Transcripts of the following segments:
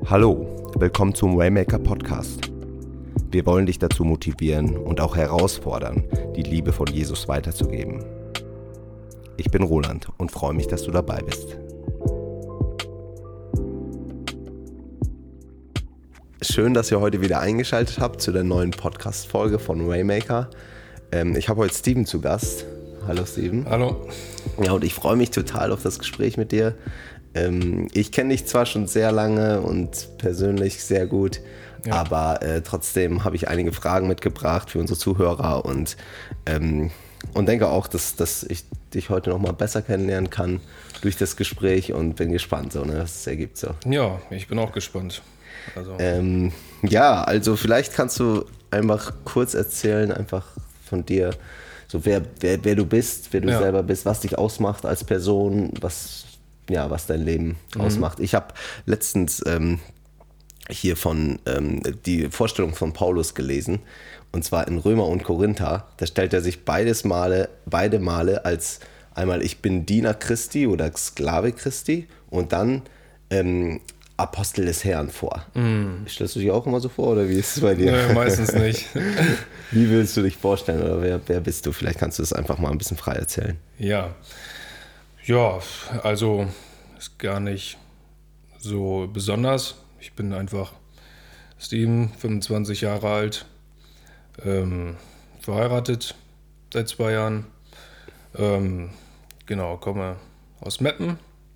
Hallo, willkommen zum Waymaker Podcast. Wir wollen dich dazu motivieren und auch herausfordern, die Liebe von Jesus weiterzugeben. Ich bin Roland und freue mich, dass du dabei bist. Schön, dass ihr heute wieder eingeschaltet habt zu der neuen Podcast-Folge von Waymaker. Ich habe heute Steven zu Gast. Hallo Steven. Hallo. Ja, und ich freue mich total auf das Gespräch mit dir. Ich kenne dich zwar schon sehr lange und persönlich sehr gut, ja. Aber trotzdem habe ich einige Fragen mitgebracht für unsere Zuhörer und denke auch, dass ich dich heute noch mal besser kennenlernen kann durch das Gespräch und bin gespannt, was es ergibt. So. Ja, ich bin auch gespannt. Also vielleicht kannst du einfach kurz erzählen, einfach von dir, so wer du bist, wer du selber bist, was dich ausmacht als Person, was dein Leben ausmacht. Ich habe letztens hier die Vorstellung von Paulus gelesen, und zwar in Römer und Korinther. Da stellt er sich beide Male als einmal ich bin Diener Christi oder Sklave Christi und dann Apostel des Herrn vor. Stellst du dich auch immer so vor oder wie ist es bei dir? Nee, meistens nicht. Wie willst du dich vorstellen oder wer bist du? Vielleicht kannst du es einfach mal ein bisschen frei erzählen. Ja, also ist gar nicht so besonders. Ich bin einfach Steven, 25 Jahre alt, verheiratet seit 2 Jahren. Komme aus Meppen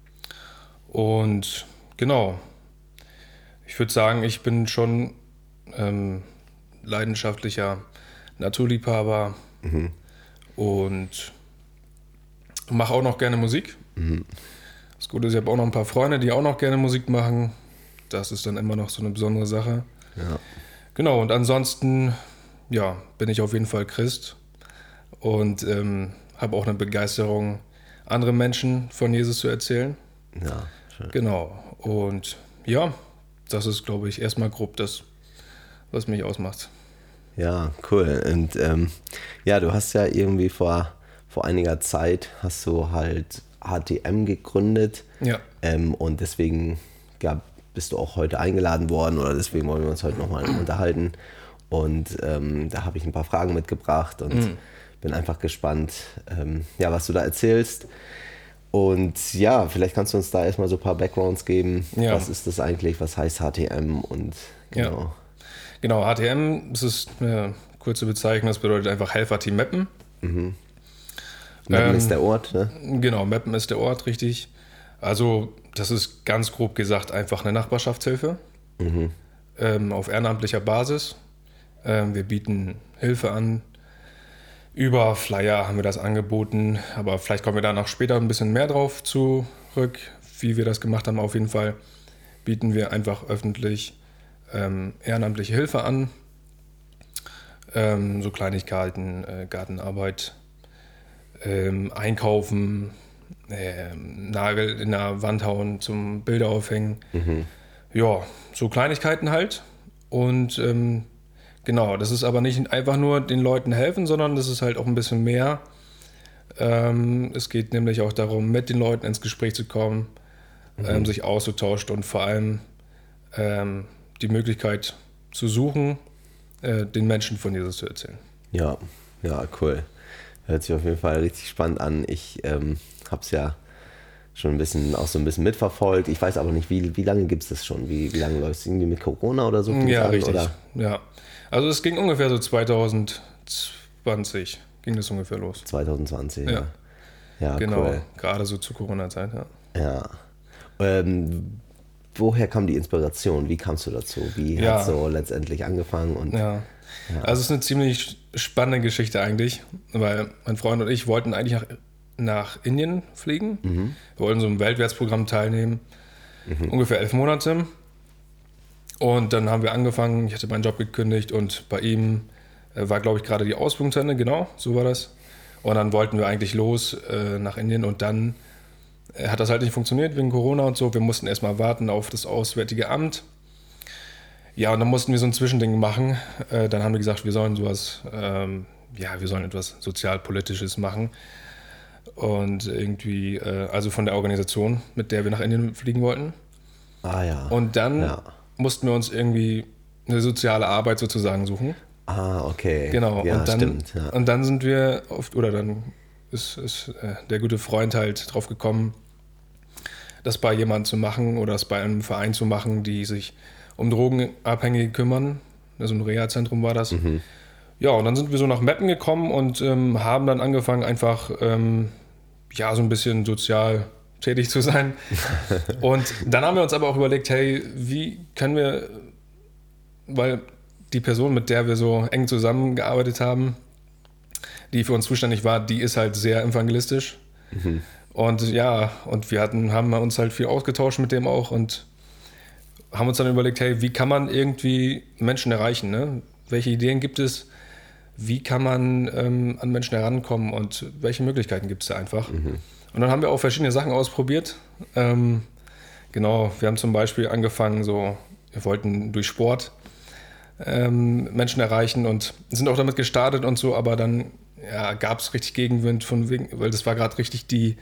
und ich würde sagen, ich bin schon leidenschaftlicher Naturliebhaber und mache auch noch gerne Musik. Das Gute ist, ich habe auch noch ein paar Freunde, die auch noch gerne Musik machen. Das ist dann immer noch so eine besondere Sache. Ja. Genau, und ansonsten bin ich auf jeden Fall Christ und habe auch eine Begeisterung, anderen Menschen von Jesus zu erzählen. Ja, schön. Genau, und das ist, glaube ich, erstmal grob das, was mich ausmacht. Ja, cool. Und du hast ja irgendwie vor einiger Zeit hast du halt HTM gegründet. Ja. Und deswegen bist du auch heute eingeladen worden oder deswegen wollen wir uns heute nochmal unterhalten. Und da habe ich ein paar Fragen mitgebracht und bin einfach gespannt, was du da erzählst. Und vielleicht kannst du uns da erstmal so ein paar Backgrounds geben. Ja. Was ist das eigentlich? Was heißt HTM? Und genau. Ja. Genau, HTM, das ist eine kurze Bezeichnung, das bedeutet einfach Helferteam Meppen. Meppen ist der Ort, ne? Genau, Meppen ist der Ort, richtig. Also das ist ganz grob gesagt einfach eine Nachbarschaftshilfe auf ehrenamtlicher Basis. Wir bieten Hilfe an. Über Flyer haben wir das angeboten, aber vielleicht kommen wir da noch später ein bisschen mehr drauf zurück, wie wir das gemacht haben. Auf jeden Fall bieten wir einfach öffentlich ehrenamtliche Hilfe an. So Kleinigkeiten, Gartenarbeit, Einkaufen, Nagel in der Wand hauen zum Bilder aufhängen. So Kleinigkeiten halt. Und das ist aber nicht einfach nur den Leuten helfen, sondern das ist halt auch ein bisschen mehr. Es geht nämlich auch darum, mit den Leuten ins Gespräch zu kommen, sich auszutauschen und vor allem die Möglichkeit zu suchen, den Menschen von Jesus zu erzählen. Ja, cool. Hört sich auf jeden Fall richtig spannend an. Ich habe es ja schon ein bisschen mitverfolgt. Ich weiß aber nicht, wie lange gibt es das schon? Wie lange läuft es? Irgendwie mit Corona oder so? Ja, richtig. Oder? Ja. Also es ging ungefähr so 2020 ging das ungefähr los. 2020, ja. Ja, genau, cool. Gerade so zur Corona-Zeit, ja. Woher kam die Inspiration? Wie kamst du dazu? Wie hat es so letztendlich angefangen? Also es ist eine ziemlich spannende Geschichte eigentlich, weil mein Freund und ich wollten eigentlich nach Indien fliegen. Wir wollten so einem Weltwärtsprogramm teilnehmen, ungefähr 11 Monate. Und dann haben wir angefangen, ich hatte meinen Job gekündigt und bei ihm war, glaube ich, gerade die Ausbildung zu Ende, genau, so war das. Und dann wollten wir eigentlich los nach Indien und dann hat das halt nicht funktioniert wegen Corona und so. Wir mussten erstmal warten auf das Auswärtige Amt. Ja, und dann mussten wir so ein Zwischending machen. Dann haben wir gesagt, wir sollen etwas Sozialpolitisches machen. Und irgendwie, also von der Organisation, mit der wir nach Indien fliegen wollten. Ah ja. Und dann mussten wir uns irgendwie eine soziale Arbeit sozusagen suchen. Ah, okay. Genau, ja, und dann, stimmt. Ja. und dann sind wir dann ist der gute Freund halt drauf gekommen, das bei jemandem zu machen oder das bei einem Verein zu machen, die sich um Drogenabhängige kümmern. Also ein Reha-Zentrum war das. Ja, und dann sind wir so nach Meppen gekommen und haben dann angefangen, einfach so ein bisschen sozial tätig zu sein. Und dann haben wir uns aber auch überlegt, hey, wie können wir, weil die Person, mit der wir so eng zusammengearbeitet haben, die für uns zuständig war, die ist halt sehr evangelistisch. Und ja, und haben uns halt viel ausgetauscht mit dem auch und haben uns dann überlegt, hey, wie kann man irgendwie Menschen erreichen? Ne? Welche Ideen gibt es? Wie kann man an Menschen herankommen und welche Möglichkeiten gibt es da einfach? Und dann haben wir auch verschiedene Sachen ausprobiert. Genau, wir haben zum Beispiel angefangen, wir wollten durch Sport Menschen erreichen und sind auch damit gestartet und so, aber dann gab es richtig Gegenwind weil das war gerade richtig die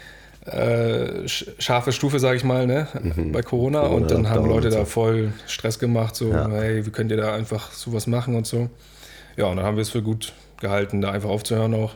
scharfe Stufe, sage ich mal, ne? Bei Corona und dann haben Leute da voll Stress gemacht, hey, wie könnt ihr da einfach sowas machen und so. Ja, und dann haben wir es für gut gehalten, da einfach aufzuhören auch.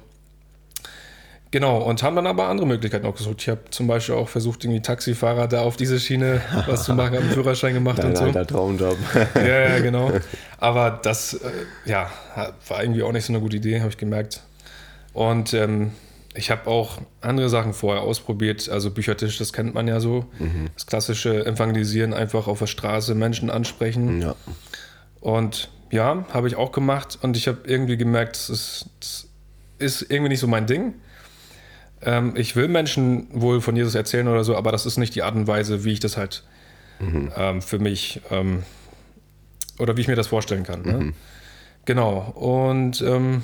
Genau, und haben dann aber andere Möglichkeiten auch gesucht. Ich habe zum Beispiel auch versucht, irgendwie Taxifahrer da auf diese Schiene was zu machen, habe einen Führerschein gemacht und so. Alter Traumjob. Ja, genau. Aber das war irgendwie auch nicht so eine gute Idee, habe ich gemerkt. Und ich habe auch andere Sachen vorher ausprobiert. Also Büchertisch, das kennt man ja so. Das klassische Evangelisieren, einfach auf der Straße Menschen ansprechen. Ja. Und ja, habe ich auch gemacht. Und ich habe irgendwie gemerkt, das ist irgendwie nicht so mein Ding. Ich will Menschen wohl von Jesus erzählen oder so, aber das ist nicht die Art und Weise, wie ich das halt für mich oder wie ich mir das vorstellen kann. Ne? Genau. Und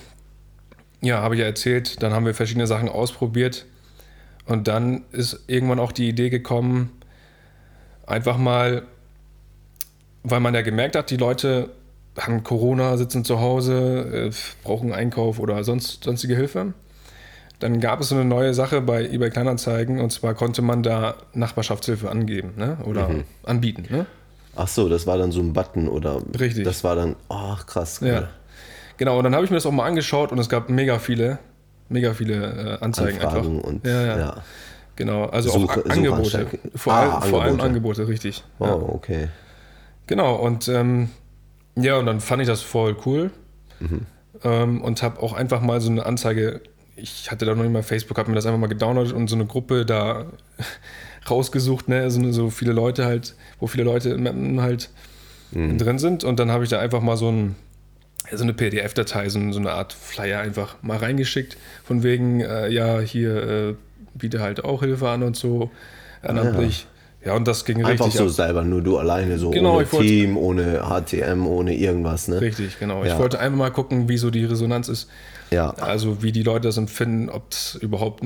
habe ich ja erzählt, dann haben wir verschiedene Sachen ausprobiert und dann ist irgendwann auch die Idee gekommen, einfach mal, weil man ja gemerkt hat, die Leute haben Corona, sitzen zu Hause, brauchen Einkauf oder sonstige Hilfe. Dann gab es so eine neue Sache bei eBay Kleinanzeigen und zwar konnte man da Nachbarschaftshilfe angeben, ne? Oder anbieten. Ne? Ach so, das war dann so ein Button oder? Richtig. Das war dann, ach krass. Cool. Ja. Genau, und dann habe ich mir das auch mal angeschaut und es gab mega viele Anzeigen Anfragen einfach. Und, ja. Genau, also auch Angebote. Vor allem Angebote, richtig. Oh, ja. Okay. Genau, und und dann fand ich das voll cool und habe auch einfach mal so eine Anzeige, ich hatte da noch nicht mal Facebook, habe mir das einfach mal gedownloadet und so eine Gruppe da rausgesucht, ne, so viele Leute halt, wo viele Leute halt drin sind und dann habe ich da einfach mal so eine PDF-Datei, so eine Art Flyer einfach mal reingeschickt, von wegen, hier biete halt auch Hilfe an und so, ehrenamtlich. Ja, und das ging einfach richtig so selber, nur du alleine, so genau, ohne Team, ohne HTM, ohne irgendwas, ne? Richtig, genau. Ja. Ich wollte einfach mal gucken, wie so die Resonanz ist. Ja. Also wie die Leute das empfinden, ob das überhaupt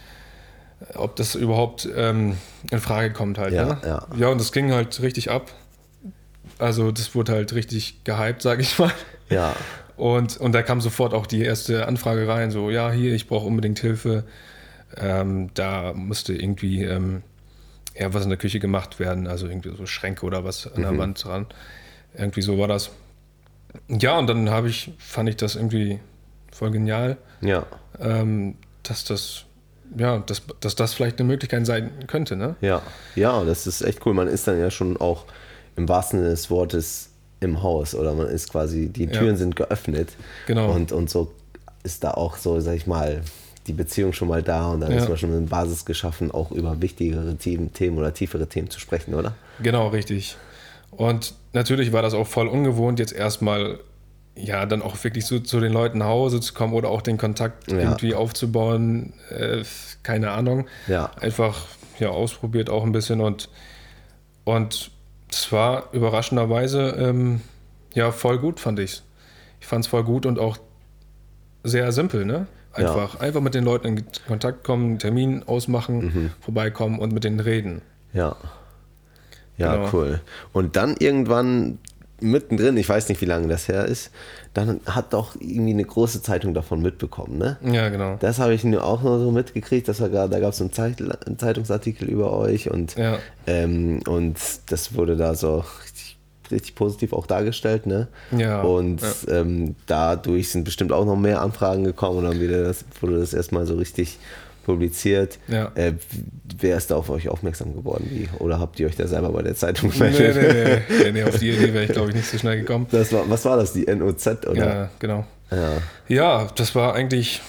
in Frage kommt halt. Ja, ne? ja. Ja, und das ging halt richtig ab. Also das wurde halt richtig gehypt, sage ich mal. Ja. Und da kam sofort auch die erste Anfrage rein, so, ja, hier, ich brauche unbedingt Hilfe. Da musste irgendwie was in der Küche gemacht werden, also irgendwie so Schränke oder was an der Wand dran. Irgendwie so war das. Ja, und dann fand ich das irgendwie voll genial, dass das vielleicht eine Möglichkeit sein könnte, ne? Ja, das ist echt cool. Man ist dann ja schon auch im wahrsten Sinne des Wortes im Haus oder man ist quasi, die Türen sind geöffnet. Genau. Und so ist da auch so, sag ich mal, die Beziehung schon mal da und dann ist man schon eine Basis geschaffen, auch über wichtigere Themen oder tiefere Themen zu sprechen, oder? Genau, richtig. Und natürlich war das auch voll ungewohnt, jetzt erstmal dann auch wirklich so zu den Leuten nach Hause zu kommen oder auch den Kontakt irgendwie aufzubauen, keine Ahnung. Ja. Einfach ausprobiert auch ein bisschen und es war überraschenderweise voll gut, fand ich's. Ich fand es voll gut und auch sehr simpel, ne? Einfach mit den Leuten in Kontakt kommen, einen Termin ausmachen, vorbeikommen und mit denen reden. Ja, Genau. Cool. Und dann irgendwann mittendrin, ich weiß nicht, wie lange das her ist, dann hat doch irgendwie eine große Zeitung davon mitbekommen, ne? Ja, genau. Das habe ich nur auch noch so mitgekriegt, da gab es einen Zeitungsartikel über euch und das wurde da so richtig richtig positiv auch dargestellt, ne? Ja. Und dadurch sind bestimmt auch noch mehr Anfragen gekommen und dann wurde das erstmal so richtig publiziert. Ja. Wer ist da auf euch aufmerksam geworden? Oder habt ihr euch da selber bei der Zeitung gemeldet? Nee, auf die Idee wäre ich, glaube ich, nicht so schnell gekommen. Was war das, die NOZ, oder? Ja, genau. Ja, das war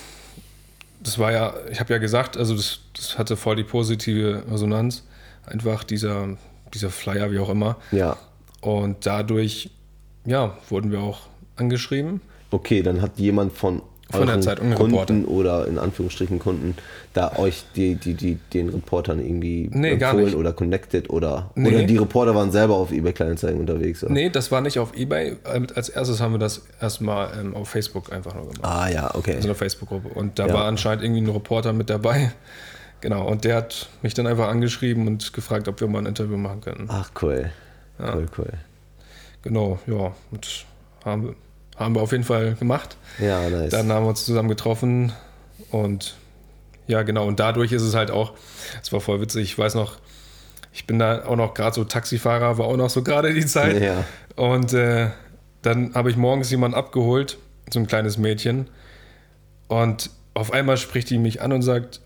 ja, ich habe ja gesagt, also das hatte voll die positive Resonanz. Einfach dieser Flyer, wie auch immer. Ja. Und dadurch, ja, wurden wir auch angeschrieben. Okay, dann hat jemand von der Zeitung Kunden oder in Anführungsstrichen Kunden da euch den Reportern irgendwie empfohlen oder connected oder die Reporter waren selber auf eBay Kleinanzeigen unterwegs? Oder? Nee, das war nicht auf eBay. Als erstes haben wir das erstmal auf Facebook einfach nur gemacht. Ah ja, okay. Also eine Facebook-Gruppe. Und da war anscheinend irgendwie ein Reporter mit dabei. Genau, und der hat mich dann einfach angeschrieben und gefragt, ob wir mal ein Interview machen können. Ach, cool. Ja. Cool. Genau, ja. Und haben wir auf jeden Fall gemacht. Ja, nice. Dann haben wir uns zusammen getroffen und ja, genau. Und dadurch ist es halt auch, es war voll witzig, ich weiß noch, ich bin da auch noch gerade so Taxifahrer, war auch noch so gerade die Zeit. Ja. Und dann habe ich morgens jemanden abgeholt, so ein kleines Mädchen. Und auf einmal spricht die mich an und sagt,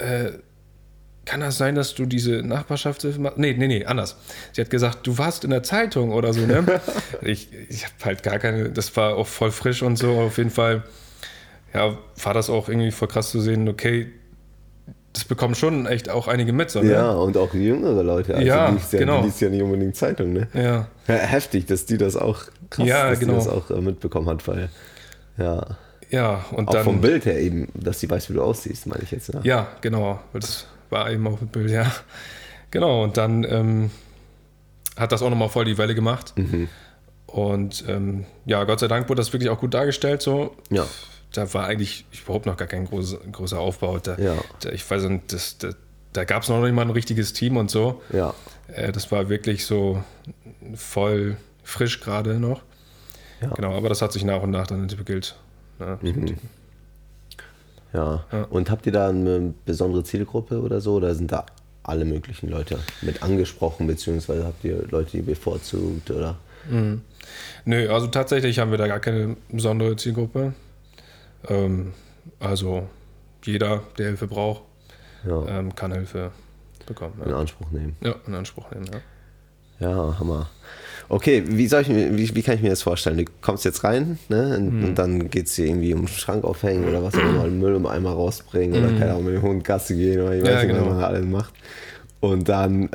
kann das sein, dass du diese Nachbarschaftshilfe machst? Nee, anders. Sie hat gesagt, du warst in der Zeitung oder so, ne? Ich habe halt gar keine, das war auch voll frisch und so. Auf jeden Fall, ja, war das auch irgendwie voll krass zu sehen, okay, das bekommen schon echt auch einige mit, so, ne? Ja, und auch jüngere Leute. Also ja, die liest ja nicht unbedingt Zeitung, ne? Ja. Heftig, dass die das auch krass, dass die das auch mitbekommen hat, weil, ja, und auch dann, vom Bild her eben, dass sie weiß, wie du aussiehst, meine ich jetzt. Ne? Ja, genau. Das war eben auch mit Bild, ja. Genau, und dann hat das auch nochmal voll die Welle gemacht. Mhm. Und ja, Gott sei Dank wurde das wirklich auch gut dargestellt. So. Ja. Da war eigentlich überhaupt noch gar kein großer Aufbau. Ich weiß nicht, da gab es noch nicht mal ein richtiges Team und so. Ja. Das war wirklich so voll frisch gerade noch. Ja. Genau, aber das hat sich nach und nach dann entwickelt. Ne? Mhm. Ja. Und habt ihr da eine besondere Zielgruppe oder so? Oder sind da alle möglichen Leute mit angesprochen, beziehungsweise habt ihr Leute, die bevorzugt? Oder? Mhm. Nö, also tatsächlich haben wir da gar keine besondere Zielgruppe. Also jeder, der Hilfe braucht, kann Hilfe bekommen. Ja. In Anspruch nehmen. Ja, in Anspruch nehmen, ja. Ja, Hammer. Okay, wie kann ich mir das vorstellen? Du kommst jetzt rein, ne? Und dann geht es hier irgendwie um den Schrank aufhängen oder was auch immer, einen Müll im Eimer rausbringen oder keine Ahnung, mit dem Hund Gassi gehen oder ich weiß nicht, was man alles macht. Und dann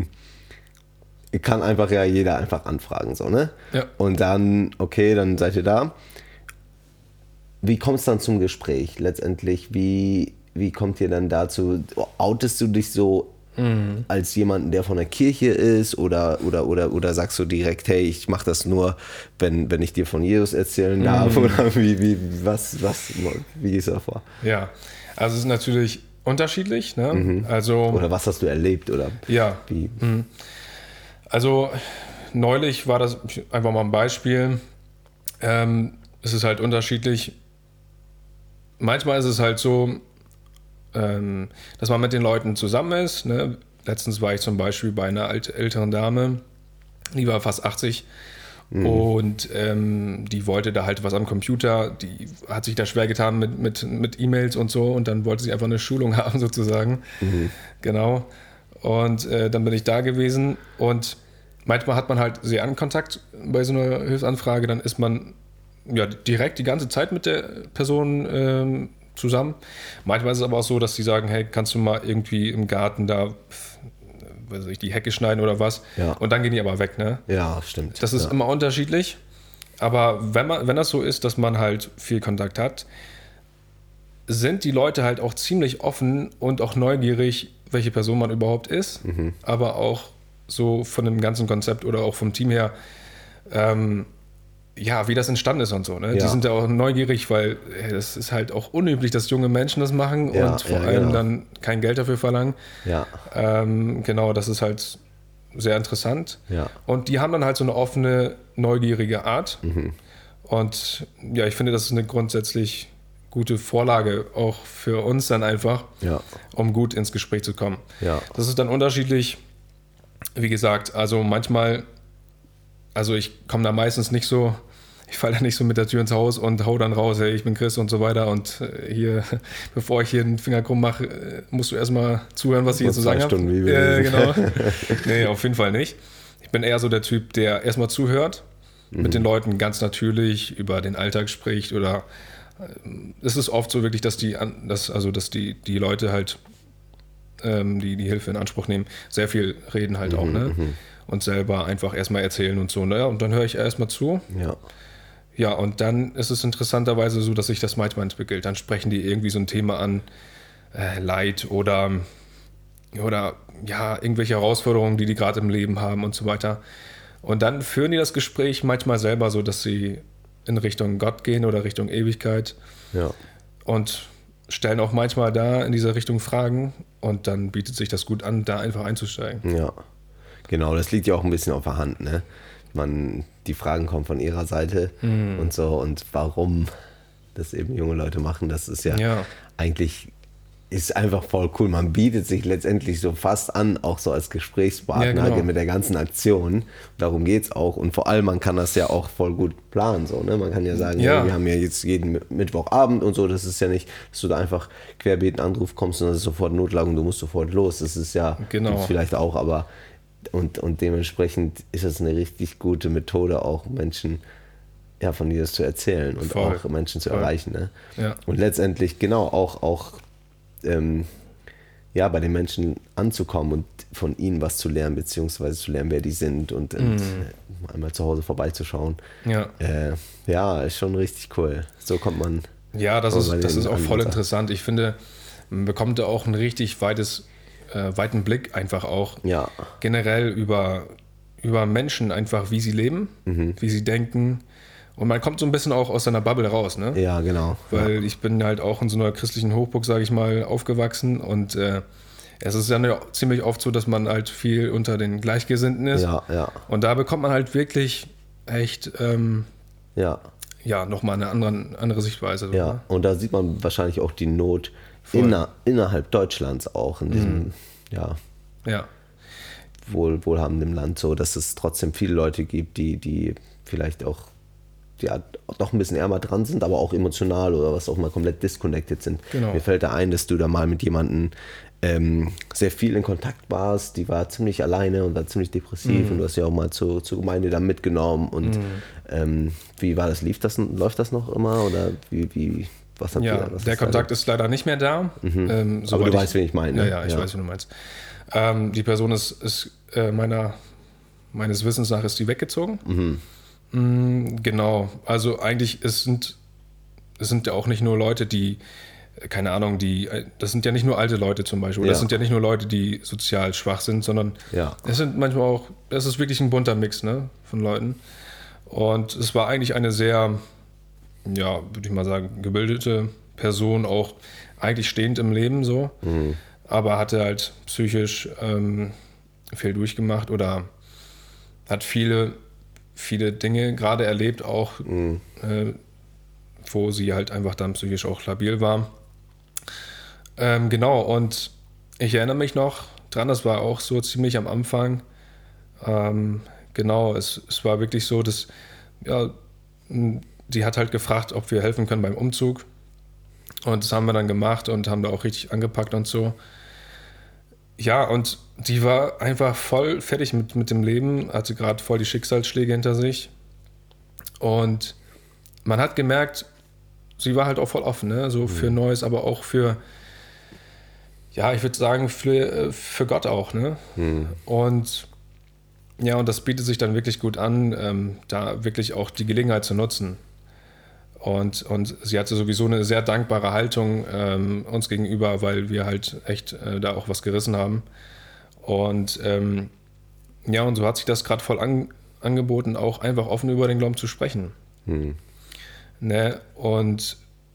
kann einfach jeder einfach anfragen, so, ne? Ja. Und dann, okay, dann seid ihr da. Wie kommt es dann zum Gespräch letztendlich? Wie kommt ihr dann dazu? Outest du dich so als jemanden, der von der Kirche ist oder sagst du direkt, hey, ich mache das nur, wenn ich dir von Jesus erzählen darf oder wie gehst du da vor? Ja, also es ist natürlich unterschiedlich, ne? Also, oder was hast du erlebt oder wie? Also neulich war das einfach mal ein Beispiel. Es ist halt unterschiedlich. Manchmal ist es halt so, dass man mit den Leuten zusammen ist. Ne? Letztens war ich zum Beispiel bei einer älteren Dame, die war fast 80 und die wollte da halt was am Computer, die hat sich da schwer getan mit E-Mails und so und dann wollte sie einfach eine Schulung haben sozusagen. Genau. Und dann bin ich da gewesen und manchmal hat man halt sehr an Kontakt bei so einer Hilfsanfrage, dann ist man ja direkt die ganze Zeit mit der Person zusammen. Manchmal ist es aber auch so, dass die sagen, hey, kannst du mal irgendwie im Garten da die Hecke schneiden oder was? Ja. Und dann gehen die aber weg, ne? Ja, stimmt. Das ist immer unterschiedlich. Aber wenn das so ist, dass man halt viel Kontakt hat, sind die Leute halt auch ziemlich offen und auch neugierig, welche Person man überhaupt ist. Aber auch so von dem ganzen Konzept oder auch vom Team her, wie das entstanden ist und so. Ne? Die sind ja auch neugierig, weil es ist halt auch unüblich, dass junge Menschen das machen und vor allem dann kein Geld dafür verlangen. Ja. Genau, das ist halt sehr interessant. Ja. Und die haben dann halt so eine offene, neugierige Art. Und ja, ich finde, das ist eine grundsätzlich gute Vorlage auch für uns dann einfach, um gut ins Gespräch zu kommen. Ja. Das ist dann unterschiedlich. Wie gesagt, also manchmal also ich komme da meistens nicht so, ich falle da nicht so mit der Tür ins Haus und hau dann raus, hey, ich bin Chris und so weiter und hier, bevor ich hier einen Finger krumm mache, musst du erstmal zuhören, was ich hier zu sagen habe. Genau. Nee, auf jeden Fall nicht. Ich bin eher so der Typ, der erstmal zuhört, mit den Leuten ganz natürlich über den Alltag spricht oder es ist oft so wirklich, dass die Leute halt die Hilfe in Anspruch nehmen, sehr viel reden halt auch, ne? Und selber einfach erstmal erzählen und so. Naja, und dann höre ich erstmal zu. Ja. Ja, und dann ist es interessanterweise so, dass sich das manchmal entwickelt. Dann sprechen die irgendwie so ein Thema an, Leid oder ja, irgendwelche Herausforderungen, die gerade im Leben haben und so weiter. Und dann führen die das Gespräch manchmal selber so, dass sie in Richtung Gott gehen oder Richtung Ewigkeit. Ja. Und stellen auch manchmal da in diese Richtung Fragen und dann bietet sich das gut an, da einfach einzusteigen. Ja, genau, das liegt ja auch ein bisschen auf der Hand, ne? Die Fragen kommen von ihrer Seite und so und warum das eben junge Leute machen, das ist ja eigentlich ist einfach voll cool. Man bietet sich letztendlich so fast an, auch so als Gesprächspartner mit der ganzen Aktion. Darum geht es auch. Und vor allem, man kann das ja auch voll gut planen. So, ne? Man kann ja sagen, wir haben ja jetzt jeden Mittwochabend und so. Das ist ja nicht, dass du da einfach querbeet einen Anruf kommst und das ist sofort Notlage und du musst sofort los. Das ist ja gibt's vielleicht auch, aber und dementsprechend ist das eine richtig gute Methode, auch Menschen von dir das zu erzählen und auch Menschen zu erreichen. Ne? Ja. Und letztendlich auch bei den Menschen anzukommen und von ihnen was zu lernen, beziehungsweise zu lernen, wer die sind und einmal zu Hause vorbeizuschauen. Ja, ist schon richtig cool. So kommt man. Ja, das ist auch voll interessant. Ich finde, man bekommt da auch einen richtig weiten Blick einfach auch generell über Menschen einfach, wie sie leben, wie sie denken. Und man kommt so ein bisschen auch aus seiner Bubble raus, ne? Ja, genau. Weil ich bin halt auch in so einer christlichen Hochburg, sage ich mal, aufgewachsen und es ist ja ziemlich oft so, dass man halt viel unter den Gleichgesinnten ist. Ja. Und da bekommt man halt wirklich echt nochmal eine andere Sichtweise. So, ja, ne? Und da sieht man wahrscheinlich auch die Not innerhalb Deutschlands auch in diesem wohlhabenden Land, so dass es trotzdem viele Leute gibt, die vielleicht auch doch ein bisschen ärmer dran sind, aber auch emotional oder was auch mal komplett disconnected sind. Genau. Mir fällt da ein, dass du da mal mit jemandem sehr viel in Kontakt warst, die war ziemlich alleine und war ziemlich depressiv und du hast ja auch mal zur Gemeinde da mitgenommen und wie war das? Läuft das noch immer oder was habt ihr da? Der Kontakt ist leider nicht mehr da. Aber du weißt, wen ich meine. Ja, ich weiß, wen du meinst. Die Person ist meines Wissens nach ist die weggezogen. Genau, also eigentlich es sind ja auch nicht nur Leute, die, keine Ahnung, das sind ja nicht nur alte Leute zum Beispiel, oder das sind ja nicht nur Leute, die sozial schwach sind, sondern es sind manchmal auch, es ist wirklich ein bunter Mix, ne, von Leuten. Und es war eigentlich eine sehr, würde ich mal sagen, gebildete Person, auch eigentlich stehend im Leben so, aber hatte halt psychisch viel durchgemacht oder hat viele Dinge gerade erlebt, auch wo sie halt einfach dann psychisch auch labil war. Genau, und ich erinnere mich noch dran, das war auch so ziemlich am Anfang. Genau, es war wirklich so, dass sie hat halt gefragt, ob wir helfen können beim Umzug. Und das haben wir dann gemacht und haben da auch richtig angepackt und so. Ja, und die war einfach voll fertig mit dem Leben, hatte gerade voll die Schicksalsschläge hinter sich. Und man hat gemerkt, sie war halt auch voll offen, ne? So für Neues, aber auch für, ich würde sagen, für Gott auch, ne? Und das bietet sich dann wirklich gut an, da wirklich auch die Gelegenheit zu nutzen. Und sie hatte sowieso eine sehr dankbare Haltung uns gegenüber, weil wir halt echt da auch was gerissen haben. Und und so hat sich das gerade voll angeboten, auch einfach offen über den Glauben zu sprechen. Ne? Und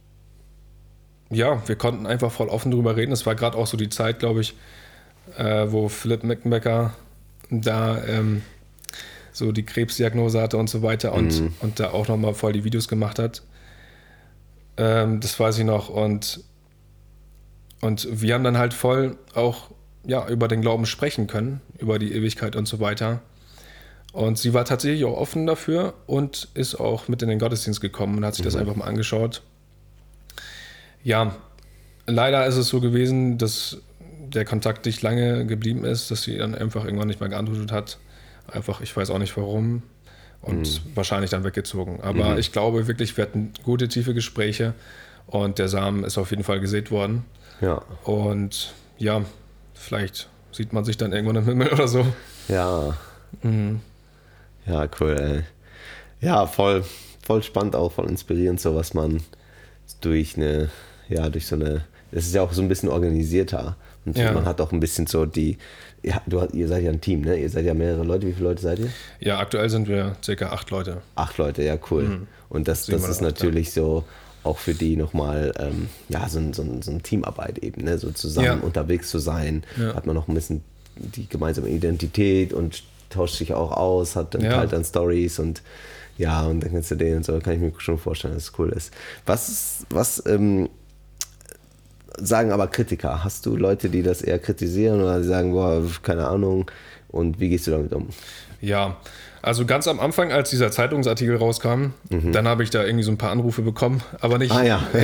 wir konnten einfach voll offen drüber reden. Es war gerade auch so die Zeit, glaube ich, wo Philipp Meckenbecker da so die Krebsdiagnose hatte und so weiter und da auch nochmal voll die Videos gemacht hat. Das weiß ich noch. Und wir haben dann halt voll auch über den Glauben sprechen können, über die Ewigkeit und so weiter. Und sie war tatsächlich auch offen dafür und ist auch mit in den Gottesdienst gekommen und hat sich das einfach mal angeschaut. Ja, leider ist es so gewesen, dass der Kontakt nicht lange geblieben ist, dass sie dann einfach irgendwann nicht mehr geantwortet hat. Einfach, ich weiß auch nicht warum. Und wahrscheinlich dann weggezogen. Aber ich glaube wirklich, wir hatten gute, tiefe Gespräche und der Samen ist auf jeden Fall gesät worden. Ja. Und ja, vielleicht sieht man sich dann irgendwann im Himmel oder so. Ja. Ja, cool, ey. Ja, voll spannend auch, voll inspirierend, so was man durch so eine, das ist ja auch so ein bisschen organisierter und man hat auch ein bisschen so ihr seid ja ein Team, ne? Ihr seid ja mehrere Leute. Wie viele Leute seid ihr? Ja, aktuell sind wir ca. 8 Leute. 8 Leute, ja, cool. Und das ist natürlich so auch für die nochmal so eine Teamarbeit eben, ne? So zusammen unterwegs zu sein, hat man noch ein bisschen die gemeinsame Identität und tauscht sich auch aus, teilt dann Stories und und dann kannst du den und so, kann ich mir schon vorstellen, dass es cool ist. Was sagen aber Kritiker? Hast du Leute, die das eher kritisieren oder die sagen, boah, keine Ahnung, und wie gehst du damit um? Ja, also ganz am Anfang, als dieser Zeitungsartikel rauskam, dann habe ich da irgendwie so ein paar Anrufe bekommen, aber nicht.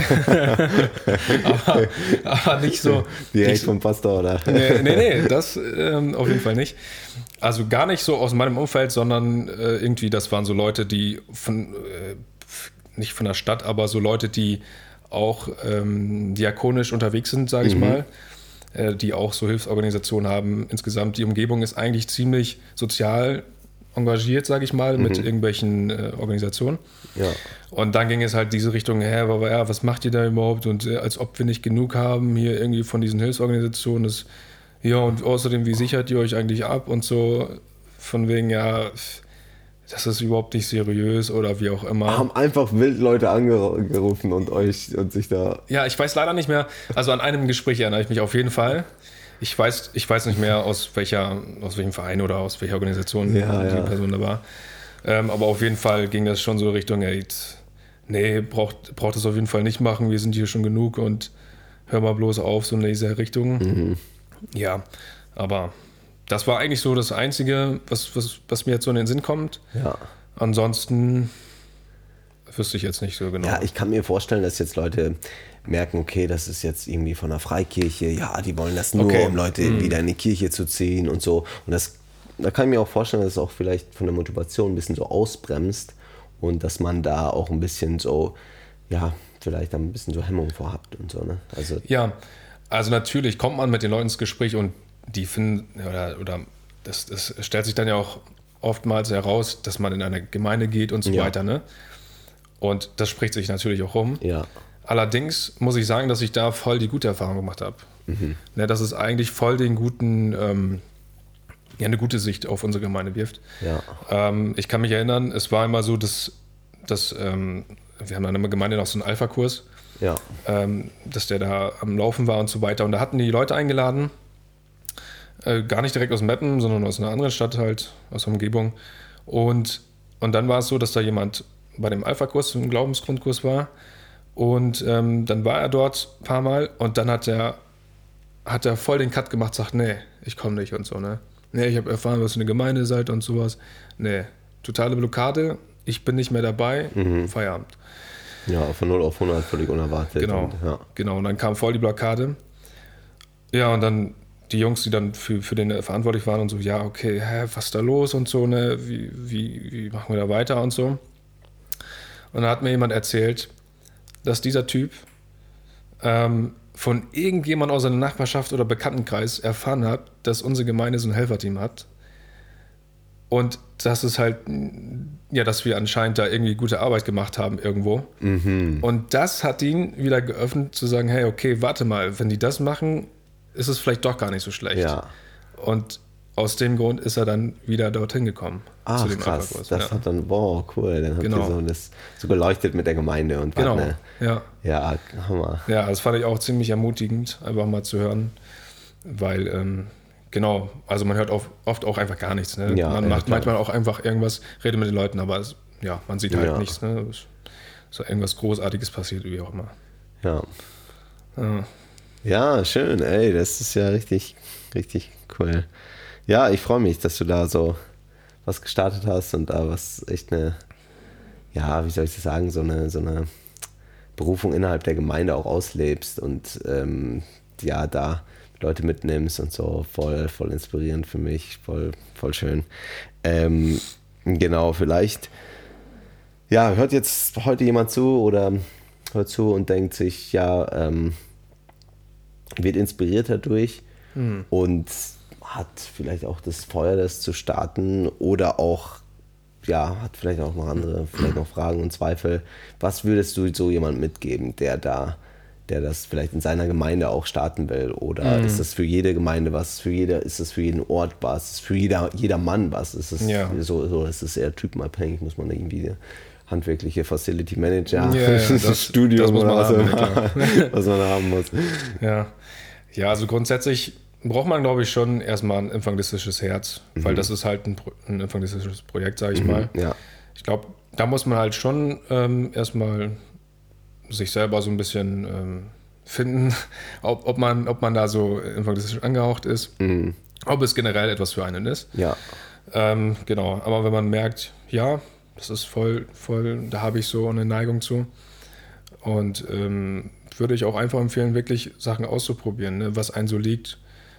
aber nicht so. Direkt vom Pastor, oder? Nee, das auf jeden Fall nicht. Also gar nicht so aus meinem Umfeld, sondern irgendwie, das waren so Leute, die nicht von der Stadt, aber so Leute, die auch diakonisch unterwegs sind, sage ich mal, die auch so Hilfsorganisationen haben. Insgesamt, die Umgebung ist eigentlich ziemlich sozial engagiert, sage ich mal, mit irgendwelchen Organisationen. Ja. Und dann ging es halt diese Richtung, was macht ihr da überhaupt? Und als ob wir nicht genug haben hier irgendwie von diesen Hilfsorganisationen. Und außerdem, wie sichert ihr euch eigentlich ab? Und so von wegen, das ist überhaupt nicht seriös oder wie auch immer. Haben einfach wild Leute angerufen und sich da... Ja, ich weiß leider nicht mehr, also an einem Gespräch erinnere ich mich auf jeden Fall. Ich weiß nicht mehr, aus welchem Verein oder aus welcher Organisation die Person da war. Aber auf jeden Fall ging das schon so Richtung, braucht es auf jeden Fall nicht machen, wir sind hier schon genug und hör mal bloß auf, so in dieser Richtung. Ja, aber das war eigentlich so das Einzige, was mir jetzt so in den Sinn kommt. Ja. Ansonsten wüsste ich jetzt nicht so genau. Ja, ich kann mir vorstellen, dass jetzt Leute merken, okay, das ist jetzt irgendwie von der Freikirche, die wollen das nur, um Leute wieder in die Kirche zu ziehen und so. Und da kann ich mir auch vorstellen, dass es auch vielleicht von der Motivation ein bisschen so ausbremst und dass man da auch ein bisschen so, vielleicht ein bisschen so Hemmung vorhabt und so, ne? Also natürlich kommt man mit den Leuten ins Gespräch und die finden, oder das stellt sich dann ja auch oftmals heraus, dass man in eine Gemeinde geht und so weiter, ne? Und das spricht sich natürlich auch rum. Ja. Allerdings muss ich sagen, dass ich da voll die gute Erfahrung gemacht habe. Ne, dass es eigentlich voll den guten, eine gute Sicht auf unsere Gemeinde wirft. Ja. Ich kann mich erinnern, es war immer so, dass wir haben dann in der Gemeinde noch so einen Alpha-Kurs, dass der da am Laufen war und so weiter. Und da hatten die Leute eingeladen, gar nicht direkt aus Meppen, sondern aus einer anderen Stadt halt, aus der Umgebung. Und dann war es so, dass da jemand bei dem Alpha-Kurs, im Glaubensgrundkurs war. Und dann war er dort ein paar Mal und dann hat er voll den Cut gemacht, sagt, nee, ich komme nicht und so, ne? Nee, ich habe erfahren, was für eine Gemeinde seid und sowas. Nee, totale Blockade, ich bin nicht mehr dabei, Feierabend. Ja, von 0 auf 100 völlig unerwartet. Genau, und dann kam voll die Blockade. Ja, und dann die Jungs, die dann für den verantwortlich waren und so, okay, was ist da los und so, ne? Wie machen wir da weiter und so. Und dann hat mir jemand erzählt, dass dieser Typ von irgendjemand aus seiner Nachbarschaft oder Bekanntenkreis erfahren hat, dass unsere Gemeinde so ein Helferteam hat. Und das ist halt, dass wir anscheinend da irgendwie gute Arbeit gemacht haben irgendwo. Und das hat ihn wieder geöffnet, zu sagen, hey, okay, warte mal, wenn die das machen, ist es vielleicht doch gar nicht so schlecht. Ja. Und aus dem Grund ist er dann wieder dorthin gekommen. Ach, zu dem krass. Das hat dann, cool. Dann habt ihr das so geleuchtet mit der Gemeinde. Und ja, Hammer. Ja, das fand ich auch ziemlich ermutigend, einfach mal zu hören. Weil, also man hört oft auch einfach gar nichts. Ne? Man macht manchmal auch einfach irgendwas, redet mit den Leuten, aber man sieht halt nichts. Ne? So irgendwas Großartiges passiert, wie auch immer. Ja, schön, das ist ja richtig, richtig cool. Ja, ich freue mich, dass du da so was gestartet hast und da was echt eine, ja, wie soll ich das sagen, so eine Berufung innerhalb der Gemeinde auch auslebst und ja, da Leute mitnimmst und so, voll inspirierend für mich, voll schön. Genau, vielleicht ja, hört jetzt heute jemand zu oder hört zu und denkt sich, ja, wird inspiriert dadurch und hat vielleicht auch das Feuer, das zu starten oder auch, ja, hat vielleicht auch noch andere, vielleicht noch Fragen und Zweifel. Was würdest du so jemand mitgeben, der das vielleicht in seiner Gemeinde auch starten will? Oder ist das für jede Gemeinde was? Ist das für jeden Ort was? Ist für jeder Mann was? Ist es so ist es eher typenabhängig? Muss man irgendwie handwerkliche Facility Manager, das Studium das oder was man haben muss. Ja, also grundsätzlich braucht man, glaube ich, schon erstmal ein evangelistisches Herz, weil das ist halt ein evangelistisches Projekt, sage ich mal. Ja. Ich glaube, da muss man halt schon erstmal sich selber so ein bisschen finden, ob man da so evangelistisch angehaucht ist, ob es generell etwas für einen ist. Ja. Genau, aber wenn man merkt, ja, das ist voll, da habe ich so eine Neigung zu. Und würde ich auch einfach empfehlen, wirklich Sachen auszuprobieren, ne, was einem so liegt.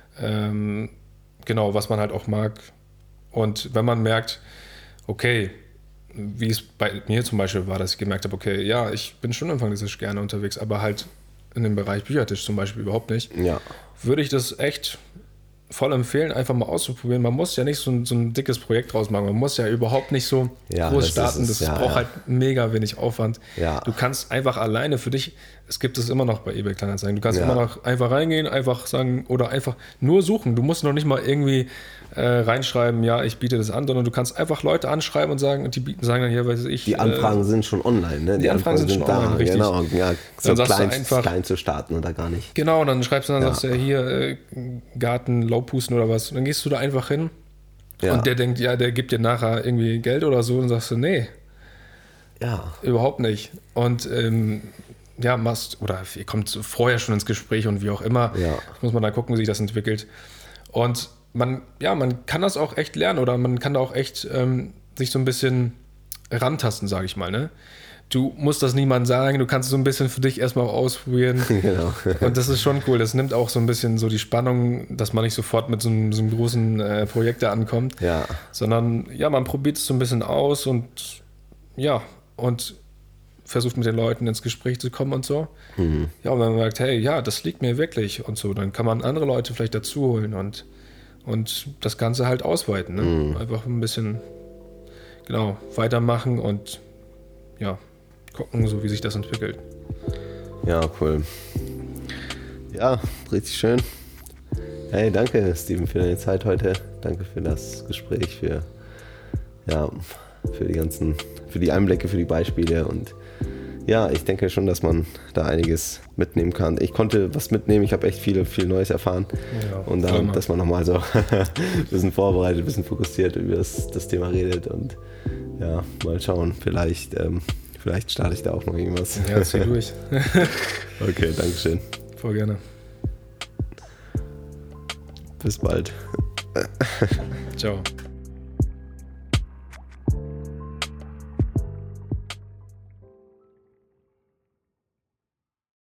Genau, was man halt auch mag. Und wenn man merkt, okay, wie es bei mir zum Beispiel war, dass ich gemerkt habe, okay, ja, ich bin schon evangelistisch gerne unterwegs, aber halt in dem Bereich Büchertisch zum Beispiel überhaupt nicht, würde ich das echt voll empfehlen, einfach mal auszuprobieren. Man muss ja nicht so ein dickes Projekt draus machen. Man muss ja überhaupt nicht so groß starten. Das braucht halt mega wenig Aufwand. Ja. Du kannst einfach alleine für dich, es gibt es immer noch bei eBay Kleinanzeigen, du kannst immer noch einfach reingehen, einfach sagen oder einfach nur suchen. Du musst noch nicht mal irgendwie reinschreiben, ja, ich biete das an, sondern du kannst einfach Leute anschreiben und sagen, und die sagen dann, ja, weiß ich. Die Anfragen sind schon online, ne? Die Anfragen sind schon online, richtig. Genau, ja, so dann klein zu starten oder gar nicht. Genau, dann schreibst du dann, sagst du, hier, Garten, Laubpusten oder was. Und dann gehst du da einfach hin und der denkt, ja, der gibt dir nachher irgendwie Geld oder so und sagst du, nee. Ja. Überhaupt nicht. Und ihr kommt vorher schon ins Gespräch und wie auch immer. Ja. Muss man da gucken, wie sich das entwickelt. Und man kann das auch echt lernen oder man kann da auch echt sich so ein bisschen rantasten, sage ich mal, ne? Du musst das niemandem sagen, du kannst es so ein bisschen für dich erstmal auch ausprobieren. Genau. Und das ist schon cool. Das nimmt auch so ein bisschen so die Spannung, dass man nicht sofort mit so einem großen Projekt da ankommt. Ja. Sondern, ja, man probiert es so ein bisschen aus und versucht mit den Leuten ins Gespräch zu kommen und so. Ja, und wenn man merkt, hey, ja, das liegt mir wirklich und so, dann kann man andere Leute vielleicht dazu holen und das Ganze halt ausweiten. Ne? Einfach ein bisschen, genau, weitermachen und ja, gucken, so wie sich das entwickelt. Ja, cool. Ja, richtig schön. Hey, danke, Steven, für deine Zeit heute. Danke für das Gespräch, für die Einblicke, für die Beispiele und ja, ich denke schon, dass man da einiges mitnehmen kann. Ich konnte was mitnehmen, ich habe echt viel Neues erfahren. Ja, und dann, dass man nochmal so ein bisschen vorbereitet, ein bisschen fokussiert über das Thema redet und ja, mal schauen, vielleicht starte ich da auch noch irgendwas. Ja, zieh durch. Okay, Dankeschön. Voll gerne. Bis bald. Ciao.